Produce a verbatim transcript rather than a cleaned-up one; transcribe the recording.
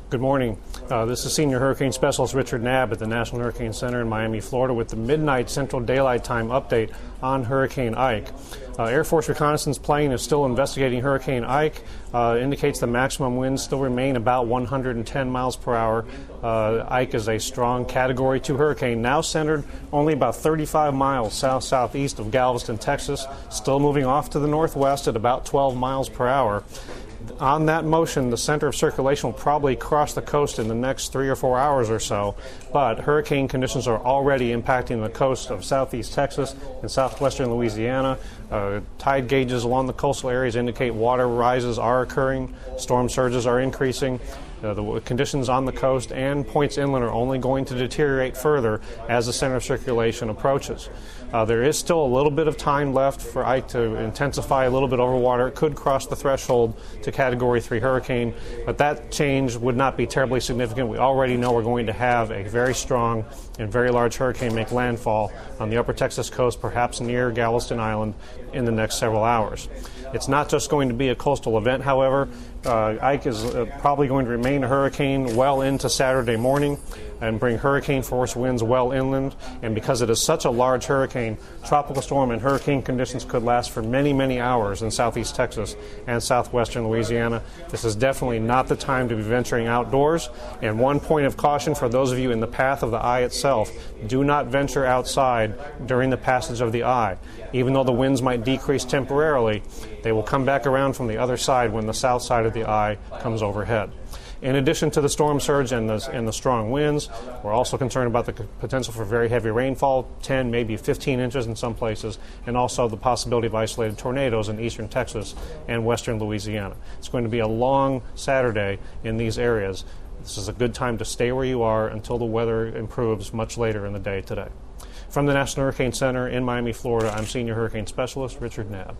Good morning. Uh, this is Senior Hurricane Specialist Richard Knabb at the National Hurricane Center in Miami, Florida, with the midnight Central Daylight Time update on Hurricane Ike. Uh, Air Force reconnaissance plane is still investigating Hurricane Ike. Uh, indicates the maximum winds still remain about one hundred ten miles per hour. Uh, Ike is a strong Category two hurricane, now centered only about thirty-five miles south-southeast of Galveston, Texas, still moving off to the northwest at about twelve miles per hour. On that motion, the center of circulation will probably cross the coast in the next three or four hours or so, but hurricane conditions are already impacting the coast of southeast Texas and southwestern Louisiana. Uh, tide gauges along the coastal areas indicate water rises are occurring, storm surges are increasing. Uh, the conditions on the coast and points inland are only going to deteriorate further as the center of circulation approaches. Uh, there is still a little bit of time left for Ike to intensify a little bit over water. It could cross the threshold to Category three hurricane, but that change would not be terribly significant. We already know we're going to have a very strong and very large hurricane make landfall on the upper Texas coast, perhaps near Galveston Island, in the next several hours. It's not just going to be a coastal event, however. Uh, Ike is uh, probably going to remain a hurricane well into Saturday morning and bring hurricane force winds well inland. And because it is such a large hurricane, tropical storm and hurricane conditions could last for many, many hours in southeast Texas and southwestern Louisiana. This is definitely not the time to be venturing outdoors. And one point of caution for those of you in the path of the eye itself: do not venture outside during the passage of the eye. Even though the winds might decrease temporarily, they will come back around from the other side when the south side of the eye comes overhead. In addition to the storm surge and the, and the strong winds, we're also concerned about the potential for very heavy rainfall, ten, maybe fifteen inches in some places, and also the possibility of isolated tornadoes in eastern Texas and western Louisiana. It's going to be a long Saturday in these areas. This is a good time to stay where you are until the weather improves much later in the day today. From the National Hurricane Center in Miami, Florida, I'm Senior Hurricane Specialist Richard Knabb.